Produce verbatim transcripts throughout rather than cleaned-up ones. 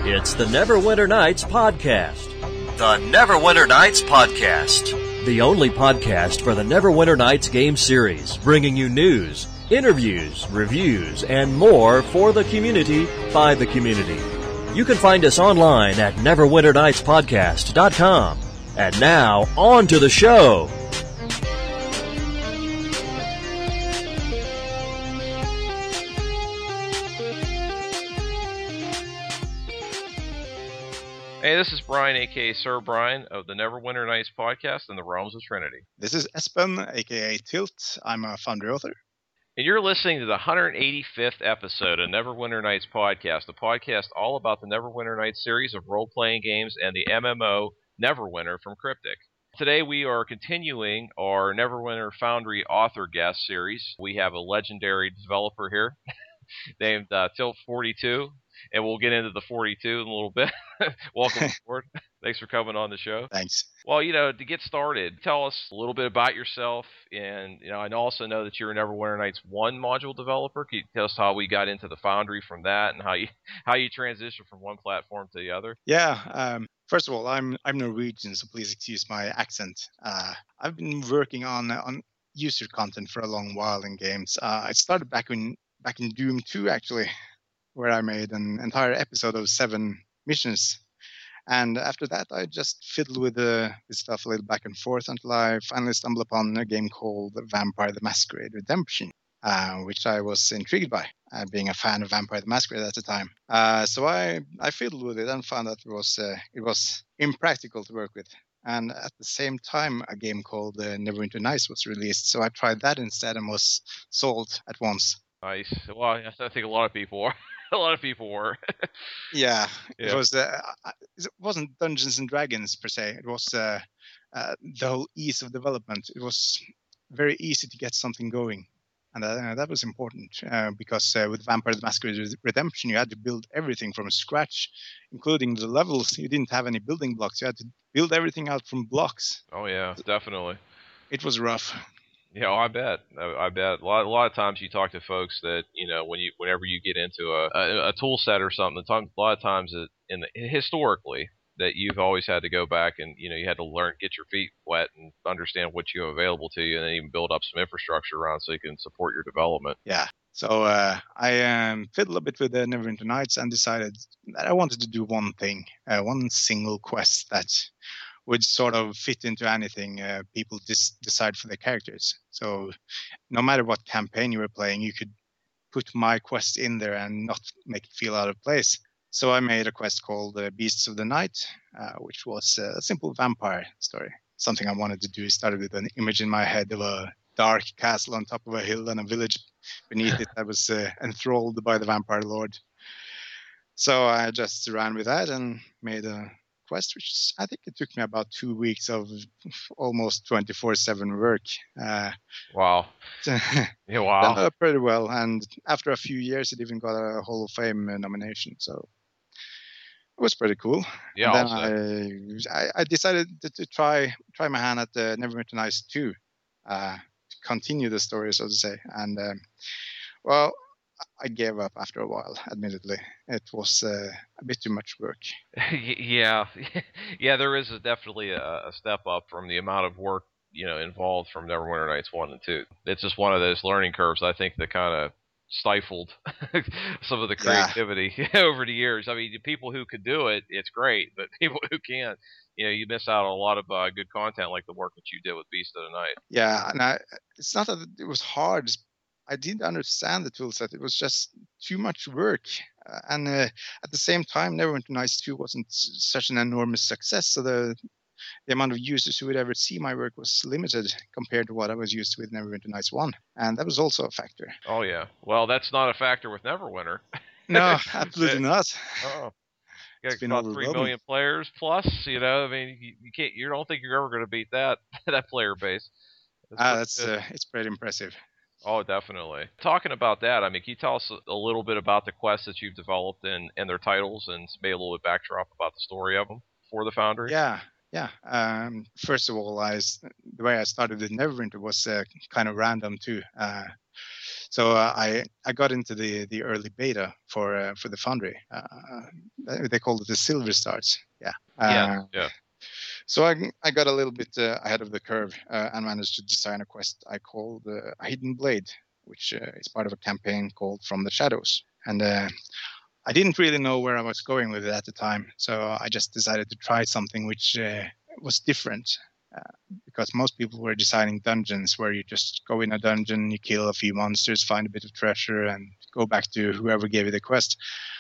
It's the Neverwinter Nights Podcast. The Neverwinter Nights Podcast. The only podcast for the Neverwinter Nights game series, bringing you news, interviews, reviews, and more for the community by the community. You can find us online at neverwinter nights podcast dot com. And now, on to the show. Hey, this is Brian, aka Sir Brian, of the Neverwinter Nights Podcast and the Realms of Trinity. This is Espen, aka Tilt. I'm a founder author. And you're listening to the one hundred eighty-fifth episode of Neverwinter Nights Podcast, a podcast all about the Neverwinter Nights series of role-playing games and the M M O Neverwinter from Cryptic. Today we are continuing our Neverwinter Foundry author guest series. We have a legendary developer here named uh, Tilt forty-two. And we'll get into the forty-two in a little bit. Welcome aboard. Thanks for coming on the show. Thanks. Well, you know, to get started, tell us a little bit about yourself. And, you know, I also know that you're a Neverwinter Nights one module developer. Can you tell us how we got into the Foundry from that and how you how you transitioned from one platform to the other? Yeah. Um, first of all, I'm I'm Norwegian, so please excuse my accent. Uh, I've been working on on user content for a long while in games. Uh, I started back in back in Doom two, actually, where I made an entire episode of seven missions. And after that, I just fiddled with the with stuff a little back and forth until I finally stumbled upon a game called Vampire the Masquerade Redemption, uh, which I was intrigued by, uh, being a fan of Vampire the Masquerade at the time. Uh, so I, I fiddled with it and found that it was, uh, it was impractical to work with. And at the same time, a game called uh, Neverwinter Nights was released. So I tried that instead and was sold at once. Nice. Well, I think a lot of people are. A lot of people were. yeah, yeah, it was. Uh, it wasn't Dungeons and Dragons per se. It was uh, uh, the whole ease of development. It was very easy to get something going, and uh, that was important uh, because uh, with Vampire the Masquerade Redemption, you had to build everything from scratch, including the levels. You didn't have any building blocks. You had to build everything out from blocks. Oh yeah, definitely. It was rough. Yeah, well, I bet. I, I bet. A lot, a lot of times you talk to folks that, you know, when you, whenever you get into a, a, a tool set or something, a lot of times it, in the, historically, that you've always had to go back and, you know, you had to learn, get your feet wet and understand what you have available to you and then even build up some infrastructure around so you can support your development. Yeah. So uh, I um, fiddled a bit with the Neverwinter Nights and decided that I wanted to do one thing, uh, one single quest that would sort of fit into anything uh, people dis- decide for their characters. So no matter what campaign you were playing, you could put my quest in there and not make it feel out of place. So I made a quest called uh, Beasts of the Night, uh, which was a simple vampire story. Something I wanted to do. It started with an image in my head of a dark castle on top of a hill and a village beneath it that was uh, enthralled by the vampire lord. So I just ran with that and made a quest, which I think it took me about two weeks of almost twenty-four seven work. Uh, wow. Yeah, wow. Done pretty well. And after a few years, it even got a Hall of Fame nomination. So it was pretty cool. Yeah. And then I, I, I decided to, to try try my hand at the Neverwinter Nights two, uh, to continue the story, so to say. And um, well, I gave up after a while, admittedly. It was uh, a bit too much work. Yeah. Yeah, there is a, definitely a, a step up from the amount of work, you know, involved from Neverwinter Nights one and two. It's just one of those learning curves, I think, that kind of stifled some of the creativity yeah. over the years. I mean, the people who could do it, it's great, but people who can't, you know, you miss out on a lot of uh, good content like the work that you did with Beast of the Night. Yeah, and I, it's not that it was hard. I didn't understand the toolset. It was just too much work. Uh, and uh, at the same time, Neverwinter Nights two wasn't such an enormous success. So the the amount of users who would ever see my work was limited compared to what I was used to with Neverwinter Nights one. And that was also a factor. Oh, yeah. Well, that's not a factor with Neverwinter. No, absolutely not. Oh. You got about three million players plus, you know, I mean, you, you can't, you don't think you're ever going to beat that, that player base. That's, ah, that's uh, it's pretty impressive. Oh, definitely. Talking about that, I mean, can you tell us a little bit about the quests that you've developed and, and their titles and maybe a little bit backdrop about the story of them for the Foundry? Yeah, yeah. Um, first of all, I, the way I started with Neverwinter was uh, kind of random too. Uh, So uh, I I got into the the early beta for uh, for the Foundry. Uh, they called it the Silver Stars. Yeah. Uh, Yeah. Yeah. So I I got a little bit uh, ahead of the curve uh, and managed to design a quest I called uh, a Hidden Blade, which uh, is part of a campaign called From the Shadows. And uh, I didn't really know where I was going with it at the time, so I just decided to try something which uh, was different. Uh, because most people were designing dungeons where you just go in a dungeon, you kill a few monsters, find a bit of treasure, and go back to whoever gave you the quest.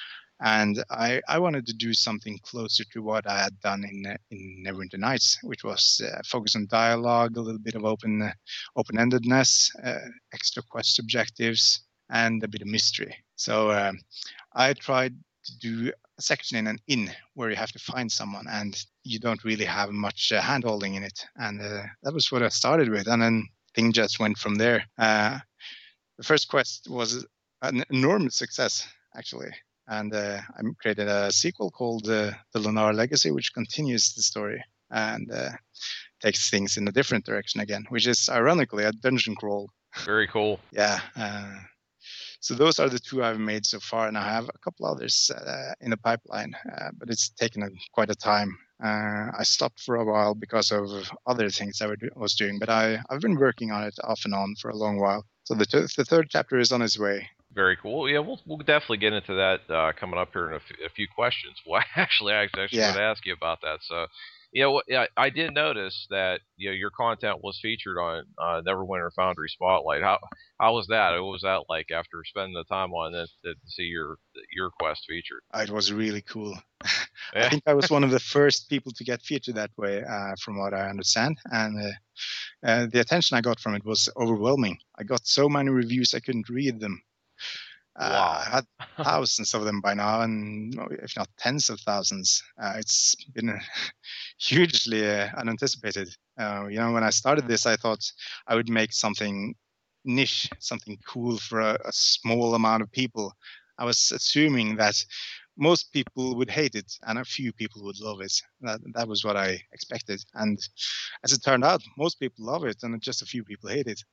And I, I wanted to do something closer to what I had done in in Neverwinter Nights, which was uh, focus on dialogue, a little bit of open uh, open-endedness, uh, extra quest objectives, and a bit of mystery. So um, I tried to do a section in an inn where you have to find someone, and you don't really have much uh, hand-holding in it. And uh, that was what I started with, and then things just went from there. Uh, the first quest was an enormous success, actually. And uh, I created a sequel called uh, The Lunar Legacy, which continues the story and uh, takes things in a different direction again, which is ironically a dungeon crawl. Very cool. Yeah. Uh, so those are the two I've made so far, and I have a couple others uh, in the pipeline, uh, but it's taken a, quite a time. Uh, I stopped for a while because of other things I was doing, but I, I've been working on it off and on for a long while. So the, t- the third chapter is on its way. Very cool. Yeah, we'll we'll definitely get into that uh, coming up here in a, f- a few questions. Well, actually, I actually Yeah. want to ask you about that. So, you know, yeah, I did notice that you know your content was featured on uh, Neverwinter Foundry Spotlight. How how was that? What was that like after spending the time on it to, to see your your quest featured? It was really cool. Yeah. I think I was one of the first people to get featured that way, uh, from what I understand, and uh, uh, the attention I got from it was overwhelming. I got so many reviews I couldn't read them. Uh, Wow. I had thousands of them by now, and if not tens of thousands. Uh, it's been uh, hugely uh, unanticipated. Uh, you know, when I started this, I thought I would make something niche, something cool for a, a small amount of people. I was assuming that most people would hate it and a few people would love it. That, that was what I expected. And as it turned out, most people love it and just a few people hate it.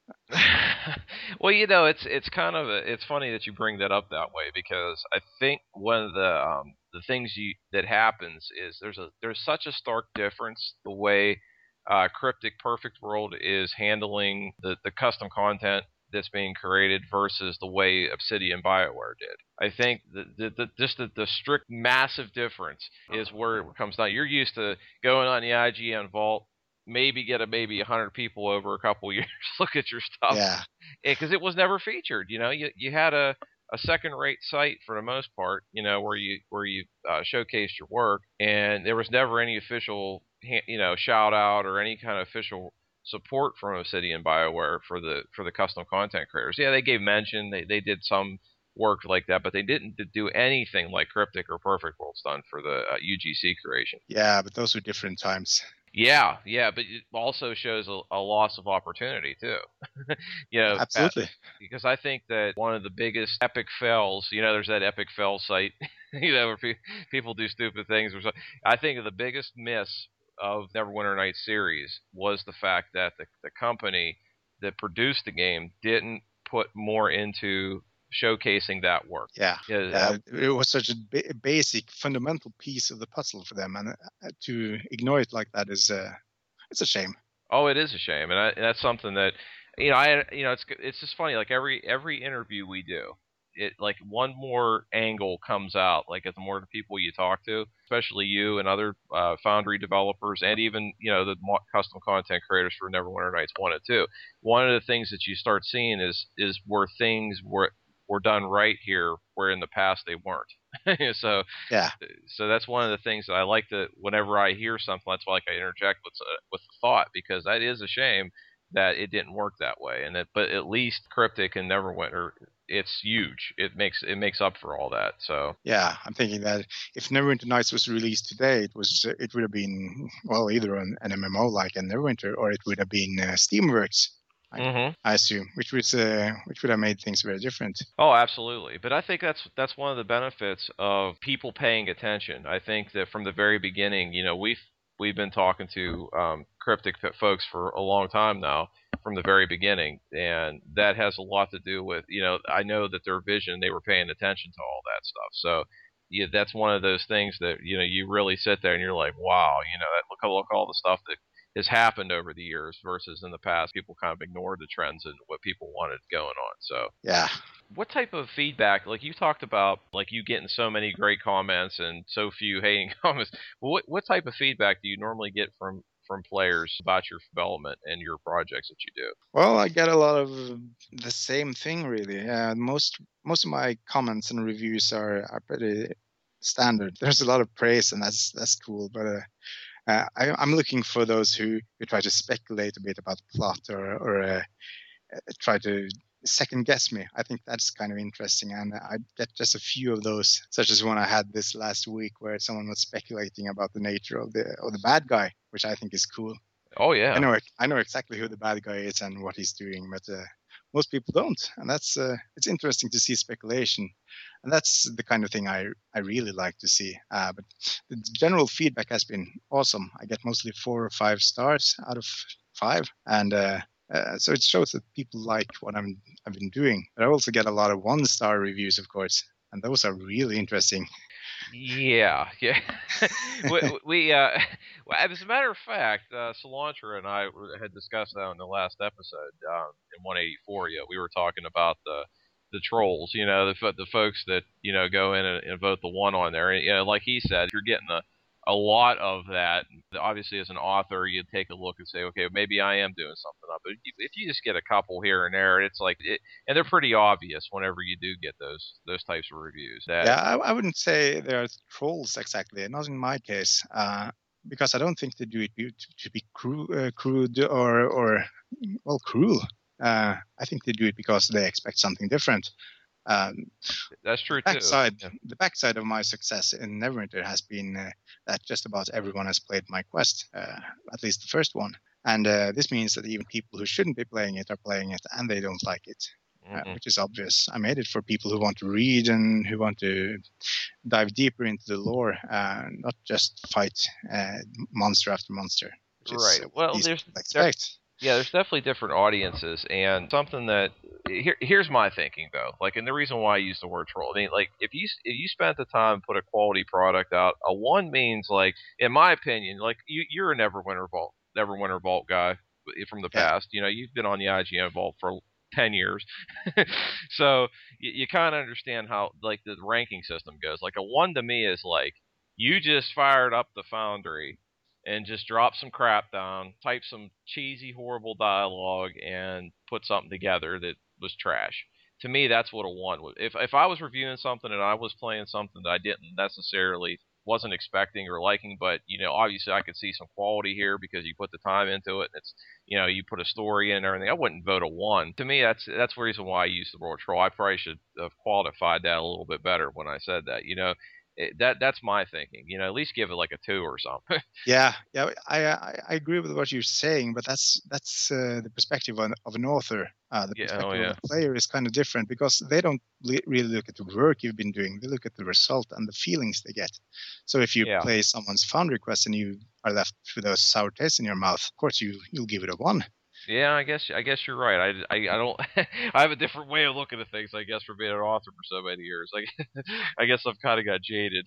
Well, you know, it's it's kind of a, it's funny that you bring that up that way, because I think one of the um, the things you that happens is there's a there's such a stark difference the way uh, Cryptic Perfect World is handling the, the custom content that's being created versus the way Obsidian BioWare did. I think the, the, the, just the, the strict massive difference is where it comes down. You're used to going on the I G N Vault, maybe get a maybe one hundred people over a couple years look at your stuff. Yeah. Because it was never featured. You know, you you had a, a second-rate site for the most part, you know, where you where you uh, showcased your work, and there was never any official, you know, shout-out or any kind of official support from Obsidian BioWare for the for the custom content creators. Yeah, they gave mention, they they did some work like that, but they didn't do anything like Cryptic or Perfect World's done for the uh, U G C creation. Yeah, but those were different times. Yeah, yeah, but it also shows a, a loss of opportunity too. You know, absolutely. Because I think that one of the biggest epic fails, you know, there's that epic fail site, you know, where pe- people do stupid things or something. I think the biggest miss of Neverwinter Nights series was the fact that the, the company that produced the game didn't put more into showcasing that work. Yeah, yeah, yeah it was such a ba- basic, fundamental piece of the puzzle for them, and uh, to ignore it like that is, uh, it's a shame. Oh, it is a shame, and, I, and that's something that, you know, I, you know, it's it's just funny. Like every every interview we do, it like one more angle comes out. Like the more the people you talk to, especially you and other uh, Foundry developers, and even you know the custom content creators for Neverwinter Nights one and two. One of the things that you start seeing is is where things were were done right here, where in the past they weren't. so yeah, so that's one of the things that I like to. Whenever I hear something, that's why like I interject with uh, with the thought, because that is a shame that it didn't work that way. And that, but at least Cryptic and Neverwinter, it's huge. It makes it makes up for all that. So yeah, I'm thinking that if Neverwinter Nights was released today, it was it would have been well either an, an M M O like a Neverwinter, or it would have been uh, Steamworks. I, mm-hmm. I assume, which was uh, which would have made things very different. Oh, absolutely. But I think that's that's one of the benefits of people paying attention. I think that from the very beginning, you know, we've we've been talking to um, Cryptic folks for a long time now, from the very beginning, and that has a lot to do with, you know, I know that their vision, they were paying attention to all that stuff. So yeah, that's one of those things that, you know, you really sit there and you're like, wow, you know, that, look, look all the stuff that has happened over the years versus in the past, people kind of ignored the trends and what people wanted going on. So yeah. What type of feedback, like you talked about, like you getting so many great comments and so few hating comments, what what type of feedback do you normally get from from players about your development and your projects that you do? Well, I get a lot of the same thing, really. Uh, most most of my comments and reviews are, are pretty standard. There's a lot of praise, and that's that's cool. But uh, uh, I, I'm looking for those who, who try to speculate a bit about the plot or or uh, try to second guess me. I think that's kind of interesting, and I get just a few of those, such as one I had this last week where someone was speculating about the nature of the of the bad guy, which I think is cool. Oh yeah, I know I know exactly who the bad guy is and what he's doing, but uh, most people don't, and that's uh, it's interesting to see speculation, and that's the kind of thing I I really like to see. Uh, but the general feedback has been awesome. I get mostly four or five stars out of five, and uh, uh, so it shows that people like what I'm I've been doing. But I also get a lot of one star reviews, of course, and those are really interesting. Yeah, yeah. we, we uh, as a matter of fact, uh, Cilantro and I had discussed that in the last episode um, in one eighty-four. Yeah, we were talking about the the trolls, you know, the the folks that, you know, go in and, and vote the one on there. And, you know, like he said, you're getting a a lot of that. Obviously, as an author, you take a look and say, okay, maybe I am doing something up. But if you just get a couple here and there, it's like, it, and they're pretty obvious whenever you do get those those types of reviews. That, yeah, I, I wouldn't say they're trolls exactly, not in my case, uh, because I don't think they do it to, to be cru- uh, crude or, or, well, cruel. Uh, I think they do it because they expect something different. Um, That's true the backside, too. Yeah. The backside of my success in Neverwinter has been uh, that just about everyone has played my quest, uh, at least the first one. And uh, this means that even people who shouldn't be playing it are playing it, and they don't like it, mm-hmm. uh, which is obvious. I made it for people who want to read and who want to dive deeper into the lore, uh, not just fight uh, monster after monster. Which right. Is, uh, well, there's expect. Yeah, there's definitely different audiences, and something that here, here's my thinking though. Like, and the reason why I use the word troll, I mean, like, if you if you spent the time to put a quality product out, a one means, like, in my opinion, like you you're a Neverwinter Vault Neverwinter Vault guy from the past. Yeah. You know, you've been on the I G N Vault for ten years, so you, you kind of understand how, like, the ranking system goes. Like, a one to me is like, you just fired up the Foundry and just drop some crap down, type some cheesy, horrible dialogue, and put something together that was trash. To me, that's what a one would. If if I was reviewing something and I was playing something that I didn't necessarily wasn't expecting or liking, but, you know, obviously I could see some quality here because you put the time into it, and it's, you know, you put a story in and everything, I wouldn't vote a one. To me, that's that's the reason why I use the word troll. I probably should have qualified that a little bit better when I said that. You know, It, that that's my thinking. You know, at least give it like a two or something. yeah, yeah, I, I I agree with what you're saying, but that's that's uh, the perspective of an, of an author. Uh, the Yeah, perspective oh, yeah. of a player is kind of different because they don't li- really look at the work you've been doing. They look at the result and the feelings they get. So if you Yeah. play someone's Foundry quest and you are left with a sour taste in your mouth, of course you you'll give it a one. Yeah, I guess I guess you're right. I, I, I don't. I have a different way of looking at things, I guess, for being an author for so many years. Like, I guess I've kind of got jaded.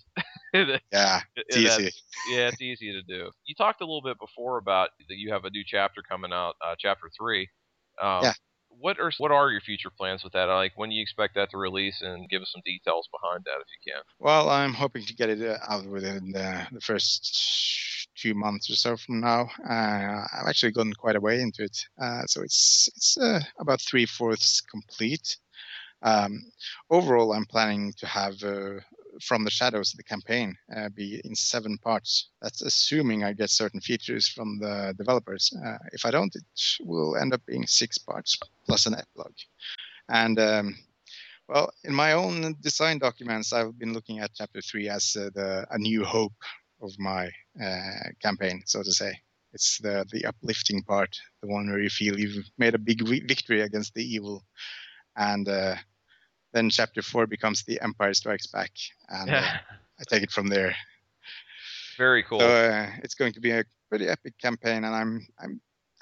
Yeah, it's easy. Yeah, it's easy to do. You talked a little bit before about that you have a new chapter coming out, uh, chapter three. Um, yeah. What are what are your future plans with that? Like, when do you expect that to release, and give us some details behind that if you can. Well, I'm hoping to get it uh, out within the, the first two months or so from now. Uh, I've actually gotten quite a way into it, uh, so it's it's uh, about three fourths complete. Um, overall, I'm planning to have uh, From the Shadows, the campaign, uh, be in seven parts. That's assuming I get certain features from the developers. Uh, if I don't, it will end up being six parts plus an epilogue. And um, well, in my own design documents, I've been looking at chapter three as uh, the a new hope of my uh, campaign, so to say. It's the the uplifting part, the one where you feel you've made a big victory against the evil, and uh, then chapter four becomes the Empire Strikes Back, and uh, I take it from there. Very cool. So uh, it's going to be a pretty epic campaign, and I'm I'm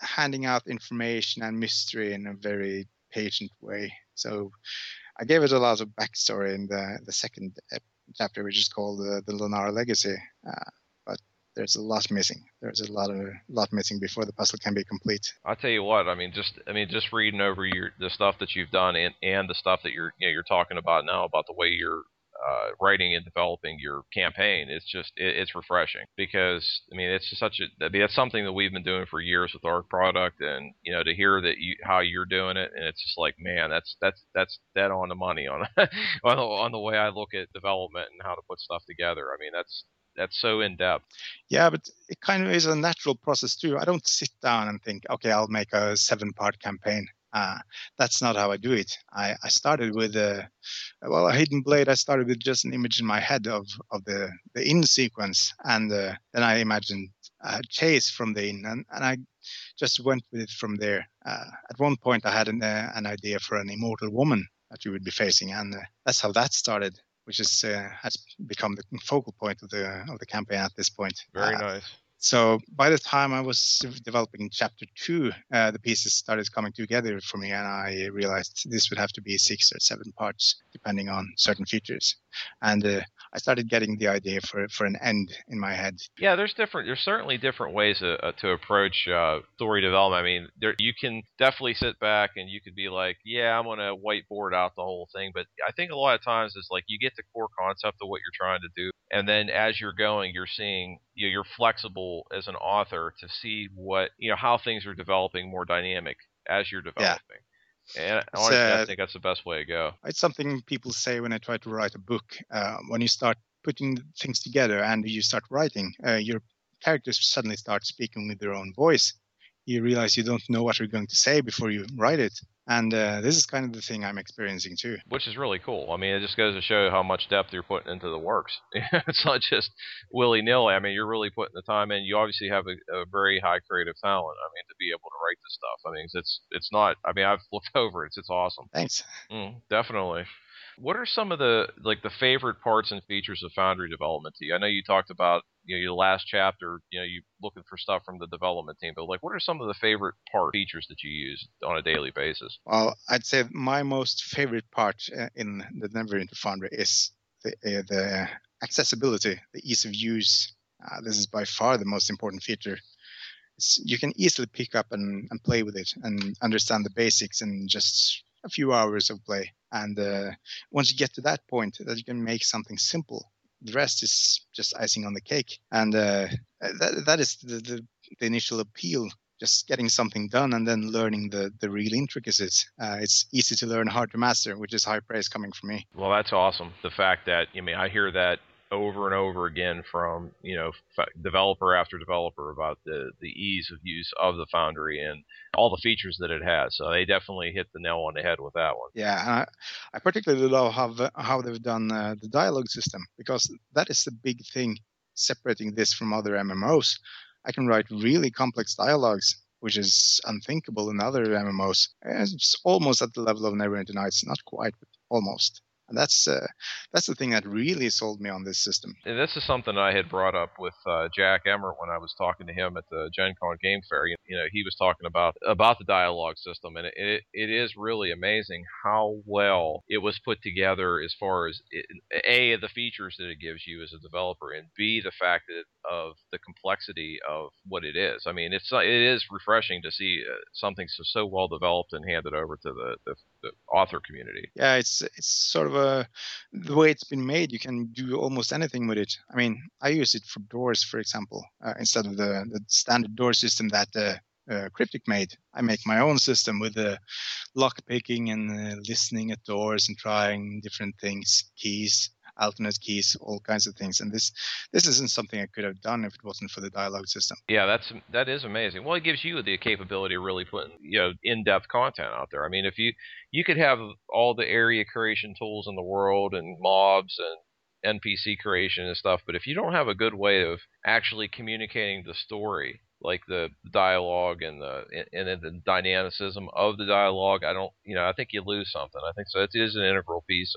handing out information and mystery in a very patient way. So I gave it a lot of backstory in the the second ep- chapter, which is called uh, the Lunar Legacy. Uh, but there's a lot missing. There's a lot of lot missing before the puzzle can be complete. I'll tell you what. I mean, just I mean, just reading over your the stuff that you've done and, and the stuff that you're you know, you're talking about now about the way you're uh, writing and developing your campaign. It's just it, it's refreshing because I mean it's just such a I mean it's something that we've been doing for years with our product, and you know to hear that you how you're doing it, and it's just like man, that's that's that's dead on the money on on the, on the way I look at development and how to put stuff together. I mean that's. That's so in depth. Yeah, but it kind of is a natural process too. I don't sit down and think, okay, I'll make a seven-part campaign. Uh, that's not how I do it. I, I started with a well, a Hidden Blade. I started with just an image in my head of of the the in sequence, and uh, then I imagined a chase from the in, and, and I just went with it from there. Uh, at one point, I had an uh, an idea for an immortal woman that you would be facing, and uh, that's how that started, which is uh, has become the focal point of the of the campaign at this point. Very Uh, nice. So by the time I was developing chapter two, uh, the pieces started coming together for me, and I realized this would have to be six or seven parts, depending on certain features. And uh, I started getting the idea for for an end in my head. Yeah, there's different. There's certainly different ways to, uh, to approach uh, story development. I mean, there, you can definitely sit back and you could be like, "Yeah, I'm gonna whiteboard out the whole thing." But I think a lot of times it's like you get the core concept of what you're trying to do, and then as you're going, you're seeing you know, you're flexible as an author to see what you know how things are developing more dynamic as you're developing. Yeah. And honestly, uh, I think that's the best way to go. It's something people say when I try to write a book. Uh, when you start putting things together and you start writing, uh, your characters suddenly start speaking with their own voice. You realize you don't know what you're going to say before you write it. And uh, this is kind of the thing I'm experiencing too. Which is really cool. I mean, it just goes to show how much depth you're putting into the works. It's not just willy-nilly. I mean, you're really putting the time in. You obviously have a, a very high creative talent. I mean, to be able to write this stuff. I mean, it's it's not. I mean, I've looked over it. It's, it's awesome. Thanks. Mm, definitely. What are some of the like the favorite parts and features of Foundry development to you? I know you talked about you know your last chapter, you know, you looking for stuff from the development team, but like what are some of the favorite part features that you use on a daily basis? Well, I'd say my most favorite part uh, in the Neverwinter Foundry is the uh, the accessibility, the ease of use. Uh, this is by far the most important feature. It's, you can easily pick up and, and play with it and understand the basics in just a few hours of play. And uh, once you get to that point, that you can make something simple, the rest is just icing on the cake. And uh, that that is the, the, the initial appeal, just getting something done and then learning the, the real intricacies. Uh, it's easy to learn, hard to master, which is high praise coming from me. Well, that's awesome. The fact that, I mean, I hear that over and over again from, you know, f- developer after developer about the, the ease of use of the Foundry and all the features that it has. So they definitely hit the nail on the head with that one. Yeah, and I, I particularly love how, how they've done uh, the dialogue system, because that is the big thing separating this from other M M Os. I can write really complex dialogues, which is unthinkable in other M M Os. It's almost at the level of Neverwinter Nights, not quite, but almost. And that's uh, that's the thing that really sold me on this system. And this is something I had brought up with uh, Jack Emmert when I was talking to him at the Gen Con Game Fair. You, you know, he was talking about about the dialogue system, and it, it it is really amazing how well it was put together as far as it, A, the features that it gives you as a developer, and B, the fact that of the complexity of what it is. I mean, it's it is refreshing to see uh, something so, so well developed and handed over to the, the, the author community. Yeah, it's it's sort of a the way it's been made. You can do almost anything with it. I mean, I use it for doors, for example, uh, instead of the, the standard door system that uh, uh, Cryptic made. I make my own system with the uh, lock picking and uh, listening at doors and trying different things, keys, alternate keys, all kinds of things. And this this isn't something I could have done if it wasn't for the dialogue system. Yeah, that's that is amazing. Well, it gives you the capability of really putting you know in-depth content out there. I mean, if you you could have all the area creation tools in the world and mobs and N P C creation and stuff, but if you don't have a good way of actually communicating the story, like the dialogue and the and, and the dynamicism of the dialogue, I don't, you know, I think you lose something. I think so. It is an integral piece of,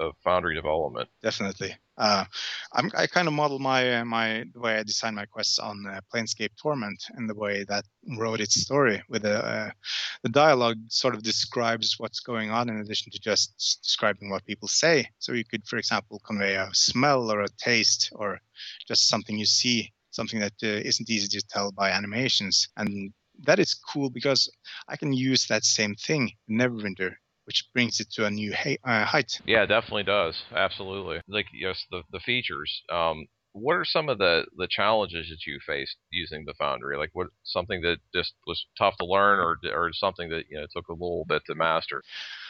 of Foundry development. Definitely. Uh, I'm, I kind of model my uh, my the way I design my quests on uh, Planescape Torment, and the way that wrote its story. With the uh, the dialogue sort of describes what's going on in addition to just describing what people say. So you could, for example, convey a smell or a taste or just something you see, something that uh, isn't easy to tell by animations, and that is cool because I can use that same thing in Neverwinter, which brings it to a new he- uh, height. Yeah, it definitely does. Absolutely. Like, yes, the, the features. Um, what are some of the, the challenges that you faced using the Foundry? Like, what something that just was tough to learn, or or something that, you know, took a little bit to master?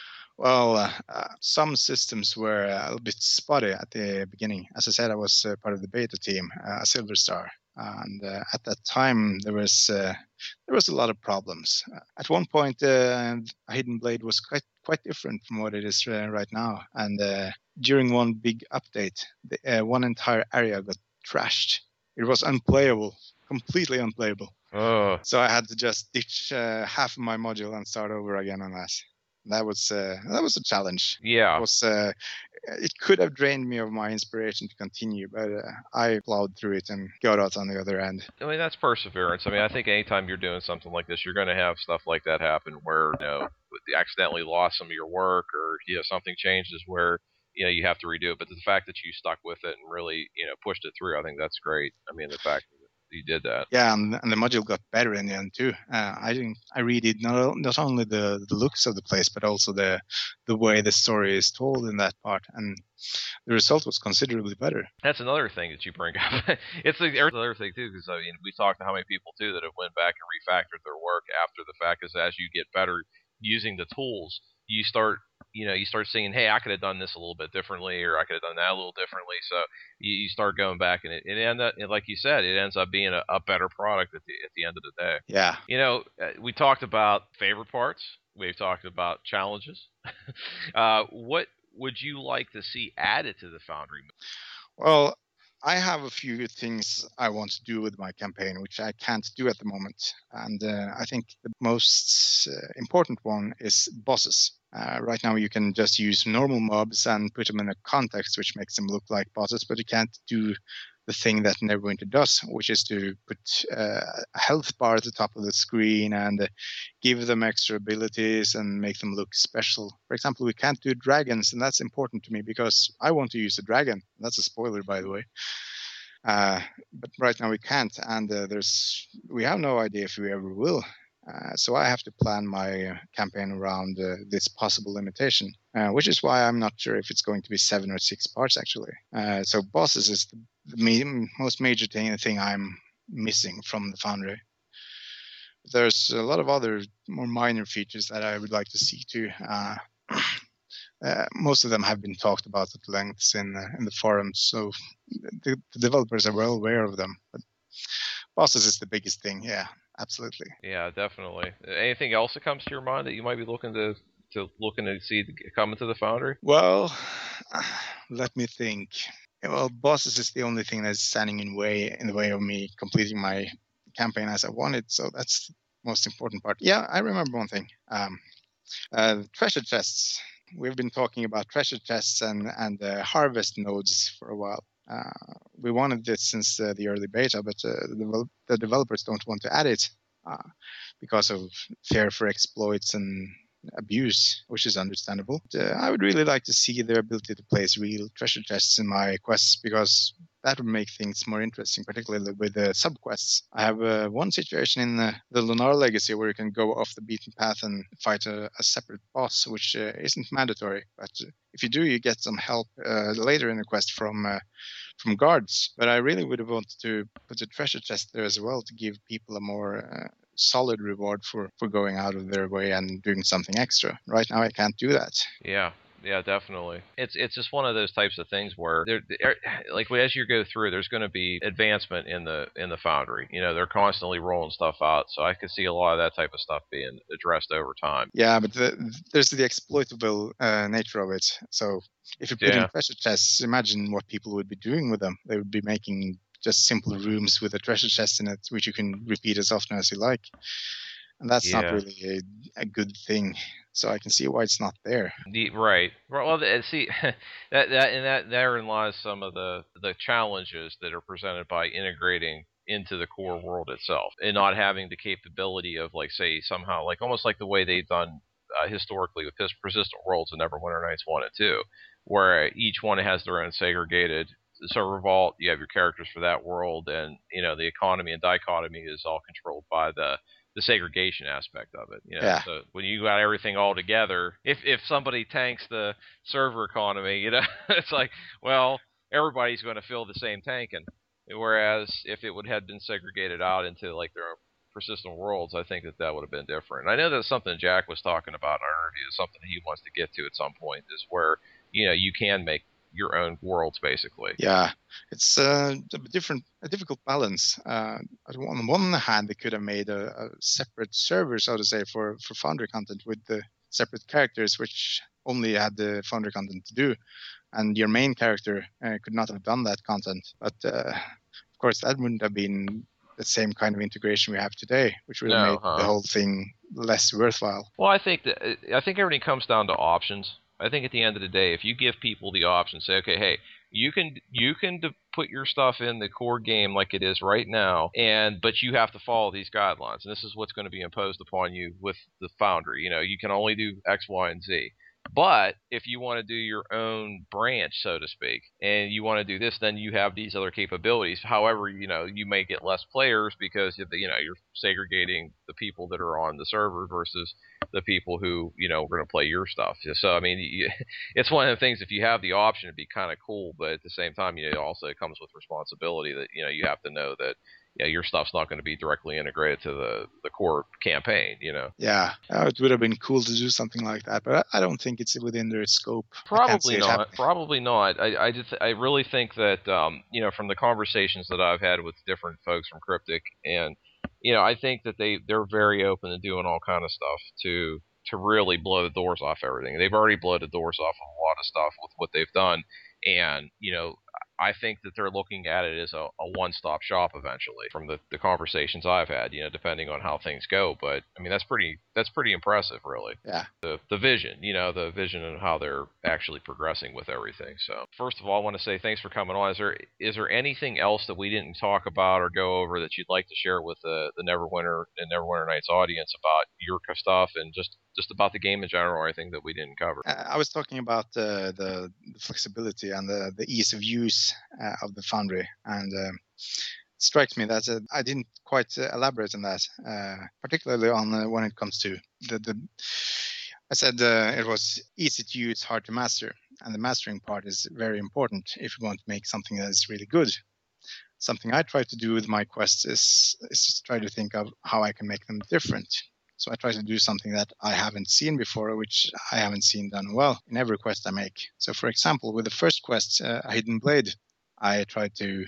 Well, uh, uh, some systems were a little bit spotty at the beginning. As I said, I was uh, part of the beta team, uh, a Silver Star, and uh, at that time there was uh, there was a lot of problems. Uh, at one point, uh, Hidden Blade was quite quite different from what it is uh, right now, and uh, during one big update, the, uh, one entire area got trashed. It was unplayable, completely unplayable. Oh. So I had to just ditch uh, half of my module and start over again on that. That was uh, that was a challenge. Yeah. It was uh, it could have drained me of my inspiration to continue, but uh, I plowed through it and got out on the other end. I mean, that's perseverance. I mean, I think anytime you're doing something like this, you're going to have stuff like that happen where, you know, you accidentally lost some of your work, or, you know, something changes where, you know, you have to redo it. But the fact that you stuck with it and really, you know, pushed it through, I think that's great. I mean, the fact that you did that. Yeah, and, and the module got better in the end too. Uh, I didn't. I redid not not only the, the looks of the place, but also the the way the story is told in that part, and the result was considerably better. That's another thing that you bring up. It's the other thing too, because I mean, we talked to how many people too that have went back and refactored their work after the fact. Is as you get better using the tools, you start, you know, you start seeing, hey, I could have done this a little bit differently, or I could have done that a little differently. So you, you start going back, and it, it end up, like you said, it ends up being a, a better product at the at the end of the day. Yeah. You know, we talked about favorite parts. We've talked about challenges. uh, what would you like to see added to the Foundry? Well, I have a few things I want to do with my campaign, which I can't do at the moment. And uh, I think the most uh, important one is bosses. Uh, right now, you can just use normal mobs and put them in a context, which makes them look like bosses, but you can't do the thing that Neverwinter does, which is to put uh, a health bar at the top of the screen and uh, give them extra abilities and make them look special. For example, we can't do dragons, and that's important to me because I want to use a dragon. That's a spoiler, by the way. Uh, but right now we can't, and uh, there's we have no idea if we ever will. Uh, so I have to plan my uh, campaign around uh, this possible limitation, uh, which is why I'm not sure if it's going to be seven or six parts actually. Uh, so bosses is the, the me- most major thing, thing I'm missing from the Foundry. There's a lot of other more minor features that I would like to see too. Uh, uh, most of them have been talked about at length in uh, in the forums, so the, the developers are well aware of them. But bosses is the biggest thing, yeah. Absolutely. Yeah, definitely. Anything else that comes to your mind that you might be looking to to looking to see come into the Foundry? Well, let me think. Well, bosses is the only thing that's standing in way in the way of me completing my campaign as I wanted. So that's the most important part. Yeah, I remember one thing. Um, uh, treasure chests. We've been talking about treasure chests and and uh, harvest nodes for a while. Uh, we wanted this since uh, the early beta, but uh, the, the developers don't want to add it uh, because of fear for exploits and abuse, which is understandable. But, uh, I would really like to see their ability to place real treasure chests in my quests because that would make things more interesting, particularly with the sub-quests. I have uh, one situation in the, the Lunar Legacy where you can go off the beaten path and fight a, a separate boss, which uh, isn't mandatory. But uh, if you do, you get some help uh, later in the quest from uh, from guards. But I really would have wanted to put a treasure chest there as well to give people a more uh, solid reward for, for going out of their way and doing something extra. Right now, I can't do that. Yeah. Yeah, definitely. It's it's just one of those types of things where, they're, like, as you go through, there's going to be advancement in the in the Foundry. You know, they're constantly rolling stuff out, so I could see a lot of that type of stuff being addressed over time. Yeah, but the, there's the exploitable uh, nature of it. So if you put Yeah. in treasure chests, imagine what people would be doing with them. They would be making just simple rooms with a treasure chest in it, which you can repeat as often as you like. and that's Yeah. not really a, a good thing. So I can see why it's not there. The, right. Well, the- see, that that and that therein lies some of the the challenges that are presented by integrating into the core world itself and not having the capability of, like, say, somehow, like almost like the way they've done uh, historically with Pers- Persistent Worlds and Neverwinter Nights one and two, where each one has their own segregated server vault. You have your characters for that world, and you know the economy and dichotomy is all controlled by the the segregation aspect of it. You know? Yeah. So when you got everything all together, if if somebody tanks the server economy, you know, it's like, well, everybody's going to fill the same tanking. Whereas if it would have been segregated out into like their own persistent worlds, I think that that would have been different. I know that's something Jack was talking about in our interview, something he wants to get to at some point, is where, you know, you can make your own worlds, basically. Yeah, it's uh, a different, a difficult balance. Uh, on one hand, they could have made a, a separate server, so to say, for, for Foundry content with the separate characters, which only had the Foundry content to do, and your main character uh, could not have done that content. But uh, of course, that wouldn't have been the same kind of integration we have today, which would have No, made huh? the whole thing less worthwhile. Well, I think that I think everything comes down to options. I think at the end of the day, if you give people the option, say, okay, hey, you can you can d- put your stuff in the core game like it is right now, and but you have to follow these guidelines, and this is what's going to be imposed upon you with the Foundry. You know, you can only do X, Y, and Z. But if you want to do your own branch, so to speak, and you want to do this, then you have these other capabilities. However, you know, you may get less players because, you know, you're segregating the people that are on the server versus the people who, you know, are going to play your stuff. So, I mean, you, it's one of the things, if you have the option, it'd be kind of cool, but at the same time, you know, also it comes with responsibility that, you know, you have to know that, yeah, your stuff's not going to be directly integrated to the, the core campaign, you know? Yeah, uh, it would have been cool to do something like that, but I, I don't think it's within their scope. Probably not. Probably not. I, I just I really think that um, you know, from the conversations that I've had with different folks from Cryptic, and you know, I think that they they're very open to doing all kind of stuff to to really blow the doors off everything. They've already blown the doors off of a lot of stuff with what they've done, and you know, I think that they're looking at it as a, a one-stop shop eventually. From the, the conversations I've had, you know, depending on how things go. But I mean, that's pretty that's pretty impressive, really. Yeah. The the vision, you know, the vision and how they're actually progressing with everything. So first of all, I want to say thanks for coming on. Is there is there anything else that we didn't talk about or go over that you'd like to share with the the Neverwinter and Neverwinter Nights audience about your stuff and just just about the game in general, or anything that we didn't cover? I was talking about uh, the, the flexibility and the, the ease of use uh, of the Foundry, and uh, it strikes me that uh, I didn't quite uh, elaborate on that, uh, particularly on uh, when it comes to the. the I said uh, it was easy to use, hard to master, and the mastering part is very important if you want to make something that is really good. Something I try to do with my quests is, is just try to think of how I can make them different. So I try to do something that I haven't seen before, which I haven't seen done well in every quest I make. So, for example, with the first quest, uh, Hidden Blade, I tried to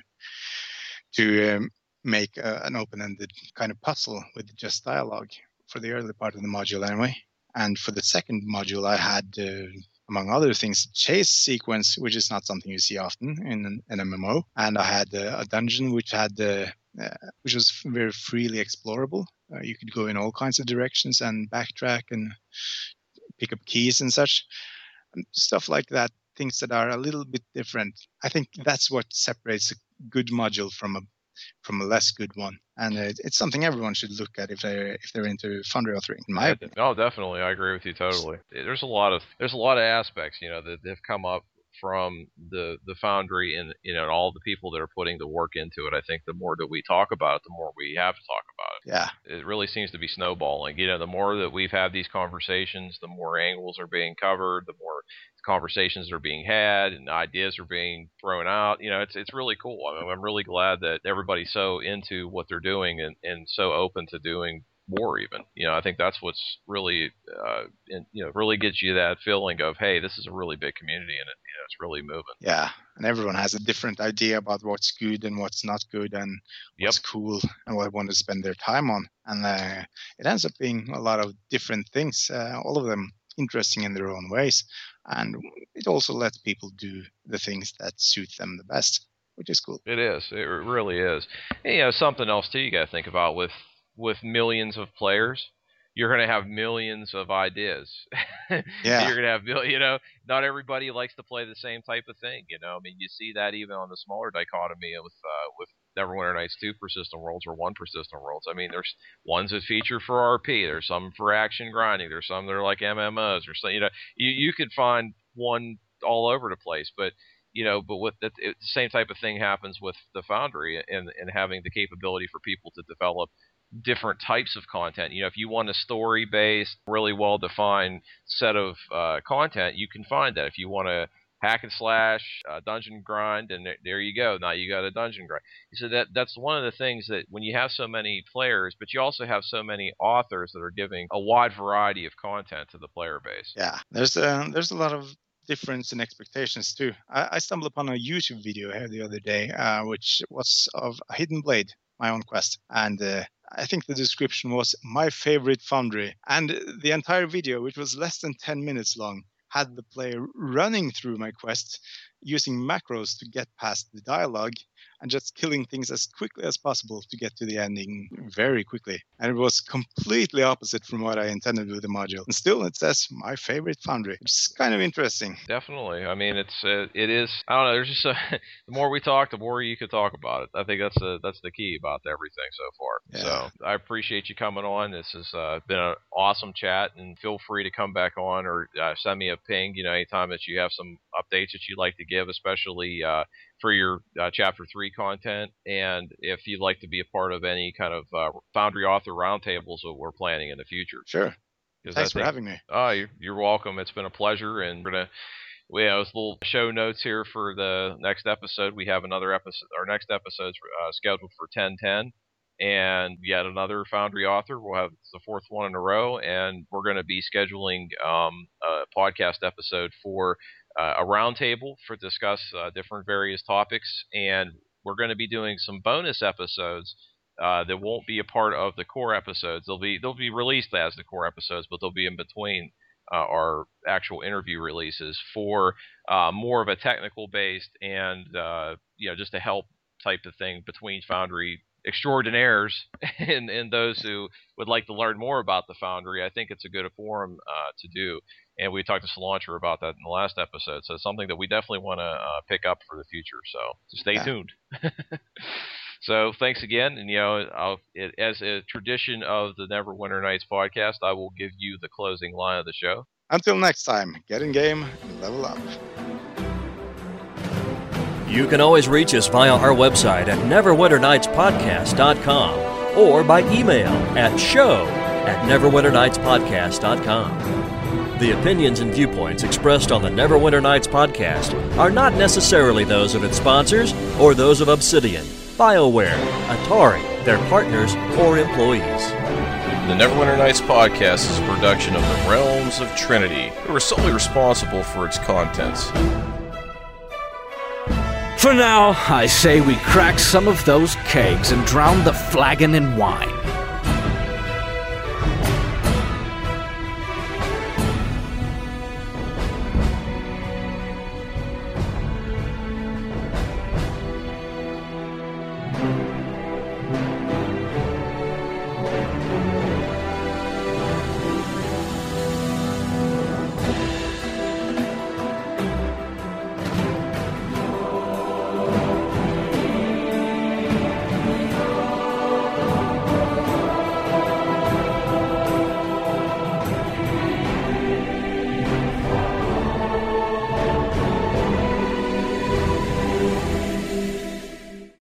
to um, make uh, an open-ended kind of puzzle with just dialogue for the early part of the module, anyway. And for the second module, I had, uh, among other things, a chase sequence, which is not something you see often in an, an M M O. And I had uh, a dungeon which had uh, uh, which was very freely explorable. Uh, you could go in all kinds of directions and backtrack and pick up keys and such, and stuff like that. Things that are a little bit different. I think that's what separates a good module from a from a less good one, and it, it's something everyone should look at if they if they're into Foundry authoring. In my Yeah, opinion. no, definitely, I agree with you totally. There's a lot of there's a lot of aspects, you know, that have come up from the the Foundry and, you know, and all the people that are putting the work into it. I think the more that we talk about it, the more we have to talk about it. Yeah, It really seems to be snowballing. You know, the more that we've had these conversations, the more angles are being covered, the more conversations are being had, and ideas are being thrown out. You know, it's it's really cool. I mean, I'm really glad that everybody's so into what they're doing and, and so open to doing more even. You know, I think that's what's really, uh, in, you know, really gets you that feeling of, hey, this is a really big community and it, you know, it's really moving. yeah, and everyone has a different idea about what's good and what's not good and what's Yep. cool and what they want to spend their time on, and uh, it ends up being a lot of different things, uh, all of them interesting in their own ways, and it also lets people do the things that suit them the best, which is cool. It is. It really is. And, you know, something else too you got to think about with with millions of players. you're going to have millions of ideas. Yeah. You're going to have, mil- you know, not everybody likes to play the same type of thing. You know, I mean, you see that even on the smaller dichotomy with uh, with Neverwinter Nights two persistent worlds or one persistent worlds. I mean, there's ones that feature for R P. There's some for action grinding. There's some that are like M M Os or something. You know, you you could find one all over the place, but. You know, but with the, it, the same type of thing happens with the Foundry and, and having the capability for people to develop different types of content. You know, if you want a story-based, really well-defined set of uh, content, you can find that. If you want a hack and slash, uh, dungeon grind, and there, there you go. Now you got a dungeon grind. So that that's one of the things that when you have so many players, but you also have so many authors that are giving a wide variety of content to the player base. Yeah, there's a, there's a lot of difference in expectations too. I, I stumbled upon a YouTube video here the other day, uh, which was of a Hidden Blade, my own quest, and uh, I think the description was my favorite Foundry, and the entire video, which was less than ten minutes long, had the player running through my quest using macros to get past the dialogue and just killing things as quickly as possible to get to the ending very quickly. And it was completely opposite from what I intended with the module. And still it says my favorite Foundry, which is kind of interesting. Definitely. I mean, it's uh, it is. I don't know. There's just a, the more we talk, the more you could talk about it. I think that's the that's the key about everything so far. Yeah. So I appreciate you coming on. This has uh, been an awesome chat, and feel free to come back on or uh, send me a ping. You know, anytime that you have some updates that you'd like to give, especially uh, for your uh, Chapter three content, and if you'd like to be a part of any kind of uh, Foundry author roundtables that we're planning in the future. Sure. Thanks think, for having me. Oh, you're, you're welcome. It's been a pleasure, and we're gonna we have little show notes here for the next episode. We have another episode. Our next episode's uh, scheduled for ten ten, and yet another Foundry author. We'll have the fourth one in a row, and we're going to be scheduling um, a podcast episode for uh, a roundtable for discuss uh, different various topics, and we're going to be doing some bonus episodes uh, that won't be a part of the core episodes. They'll be they'll be released as the core episodes, but they'll be in between uh, our actual interview releases for uh, more of a technical based and uh, you know just a help type of thing between Foundry extraordinaires and, and those who would like to learn more about the Foundry. I think it's a good forum uh, to do. And we talked to Cilantro about that in the last episode. So it's something that we definitely want to uh, pick up for the future. So, so stay yeah. tuned. So thanks again. And, you know, I'll, it, as a tradition of the Neverwinter Nights podcast, I will give you the closing line of the show. Until next time, get in game and level up. You can always reach us via our website at neverwinter nights podcast dot com or by email at show at neverwinter nights podcast dot com. The opinions and viewpoints expressed on the Neverwinter Nights podcast are not necessarily those of its sponsors or those of Obsidian, BioWare, Atari, their partners, or employees. The Neverwinter Nights podcast is a production of the Realms of Trinity, who are solely responsible for its contents. For now, I say we crack some of those kegs and drown the flagon in wine.